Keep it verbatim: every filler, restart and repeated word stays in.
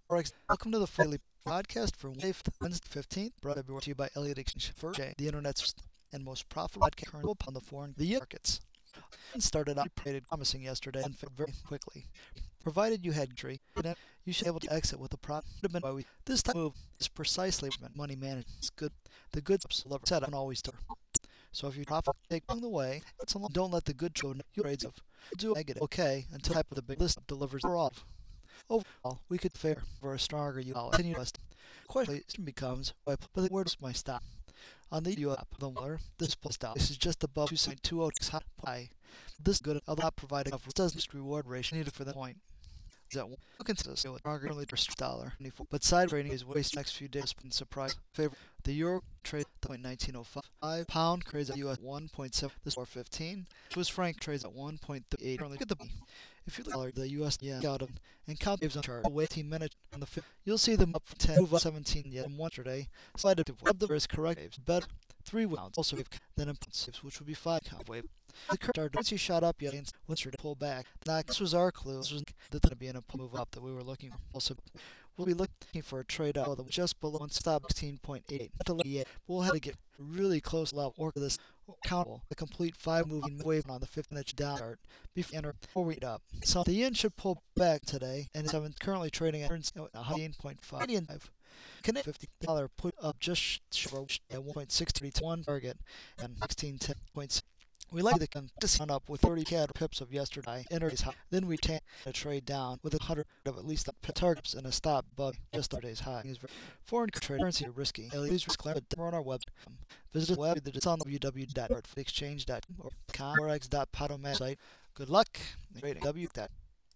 Forex. Welcome to the Daily Podcast for Wednesday fifteenth, brought to you by Elliott Exchange for the internet's first and most profitable podcast currently on the foreign the markets. It started out pretty promising yesterday and fell very quickly. Provided you had entry, you should be able to exit with a profit. This type of move is precisely money management. It's good. The good setup don't always do. So if you profit take along the way, it's a long, don't let the good trade you trades of do negative. Okay, until type of the big list delivers off. Overall, we could fare for a stronger U S dollar. The question becomes, but where does my stop? On the U S the water, this plus stop. This is just above two point two oh six high. This is good, although not providing a doesn't reward ratio needed for that point. That one consists of currently dollar, but side trading is waste next few days. Been surprise favor the euro trade at nineteen oh five, pound trades at U S one point seven, this four fifteen, Swiss franc trades at one point three eight. Currently, get the if you look at the U S yen out of and count waves on chart, wait eighteen minutes on the fifth, you'll see them up from ten, move up seventeen yet in one today. Slide to web the risk correct waves, better three rounds also wave then impulsives, which would be five count wave. The currency shot up yet against Winter to pull back. Now, this was our clue. This was going to be in a move up that we were looking for. Also, we'll be looking for a trade out just below one stop sixteen point eight. We'll have to get really close level or this countable a complete five moving wave on the fifteen minute down chart before enter or read up. So the yen should pull back today and is currently trading at one hundred point five. Canadian fifty dollar put up just short at one point six three one target and sixteen ten point six. We like the consistent up with thirty C A D pips of yesterday, enter high. Then we take a trade down with a hundred of at least a targets and a stop above just yesterday's high. Foreign currency are risky. Please risk clear on our website. Visit the web it's on w w w dot exchange dot com or forex dot podomat site. Good luck. W.